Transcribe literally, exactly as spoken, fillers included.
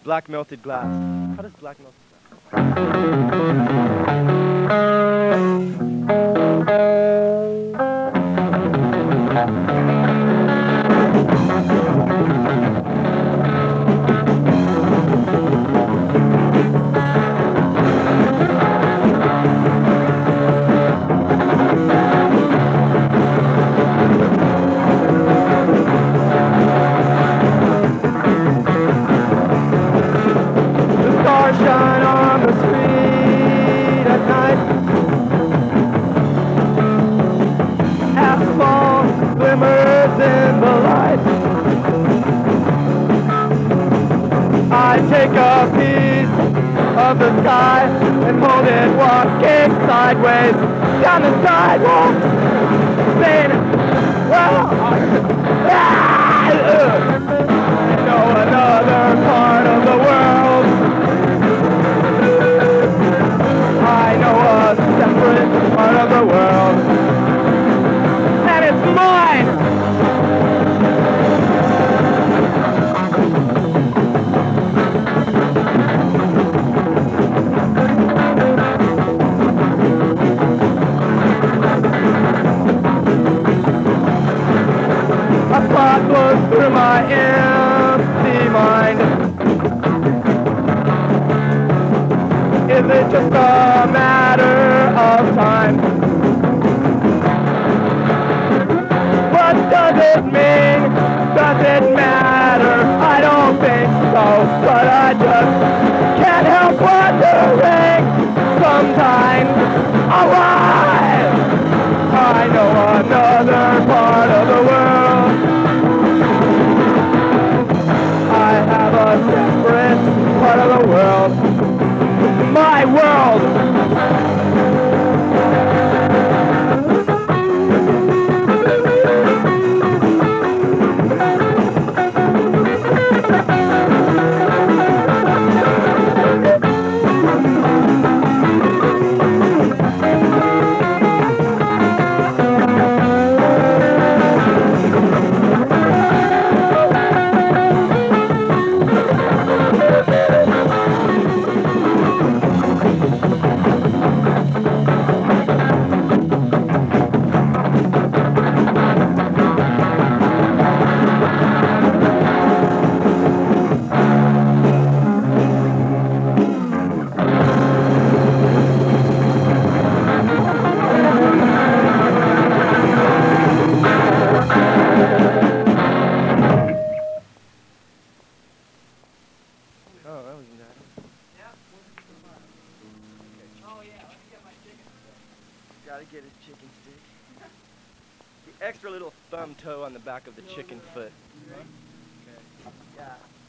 Black melted glass. How does black melted stars shine on the street at night? Asphalt glimmers in the light. I take a piece of the sky and hold it walking sideways down the sidewalk, saying, well, I know another part of the world. I know a separate part of the world, and it's mine. A thought blows through my empty mind. Is it just a matter of time? What does it mean? Does it matter? I don't think so, but I just can't help wondering sometimes. Alive! I know another part of the world. I have a separate part of the world. My world. Oh, that wasn't bad. Oh yeah, let me get my chicken stick. Gotta get his chicken stick. The extra little thumb toe on the back of the chicken foot. You ready? Okay. Yeah.